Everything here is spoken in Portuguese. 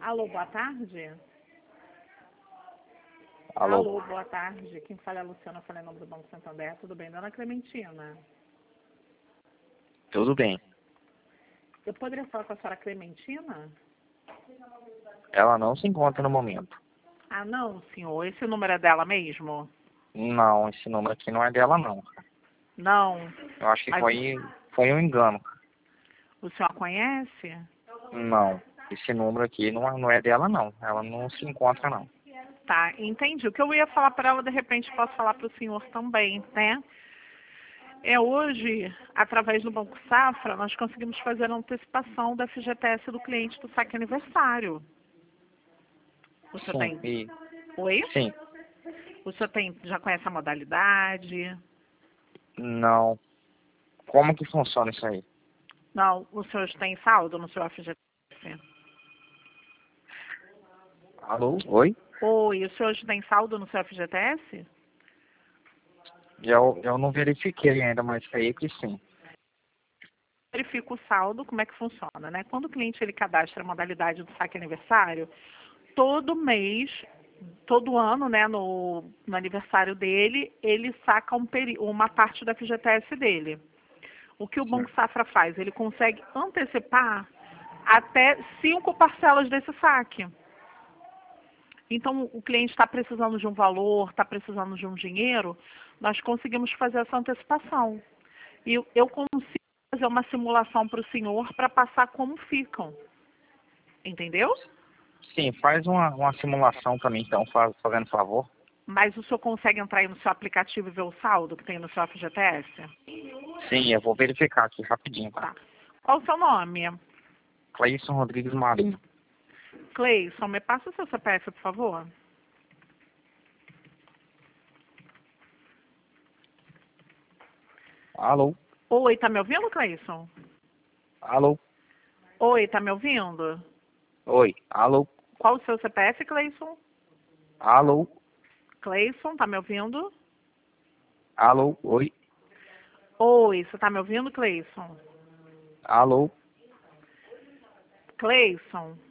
Alô, boa tarde? Alô, Alô, boa tarde. Quem fala é a Luciana, falei em nome do Banco Santander. Tudo bem, dona Clementina? tudo bem? Eu poderia falar com a senhora Clementina? Ela não se encontra no momento. Ah, não, senhor. Esse número é dela mesmo? Não, esse número aqui não é dela, não. Não. Eu acho que Mas foi um engano. o senhor a conhece? Não, esse número aqui não é dela, não. Ela não se encontra, não. Tá, entendi. O que eu ia falar para ela, de repente, posso falar para o senhor também, né? Hoje, através do Banco Safra, nós conseguimos fazer a antecipação da FGTS do cliente do saque aniversário. O senhor Sim, tem... Oi? sim, O senhor já conhece a modalidade? não. Como que funciona isso aí? Não, o senhor tem saldo no seu FGTS? Alô? Oi? Oi, o senhor tem saldo no seu FGTS? Eu não verifiquei ainda, mas creio que sim. Verifica o saldo, como é que funciona, né? Quando o cliente ele cadastra a modalidade do saque aniversário, todo mês, todo ano, né, no aniversário dele, ele saca uma parte da FGTS dele. O que o Sim. Banco Safra faz? Ele consegue antecipar até 5 parcelas desse saque. Então, o cliente está precisando de um valor, está precisando de um dinheiro, nós conseguimos fazer essa antecipação. E eu consigo fazer uma simulação para o senhor para passar como ficam. Entendeu? Sim, faz uma simulação para mim, então, fazendo favor. Mas o senhor consegue entrar aí no seu aplicativo e ver o saldo que tem no seu FGTS? Sim, eu vou verificar aqui rapidinho, tá? Tá. Qual o seu nome? Cleison Rodrigues Marinho. Cleison, me passa o seu CPF, por favor. Alô? Oi, tá me ouvindo, Cleison? Alô? Oi, tá me ouvindo? Oi? Alô? Qual o seu CPF, Cleison? Alô? Cleison, tá me ouvindo? Alô? Oi? Oi, você tá me ouvindo, Cleison? Alô? Cleison?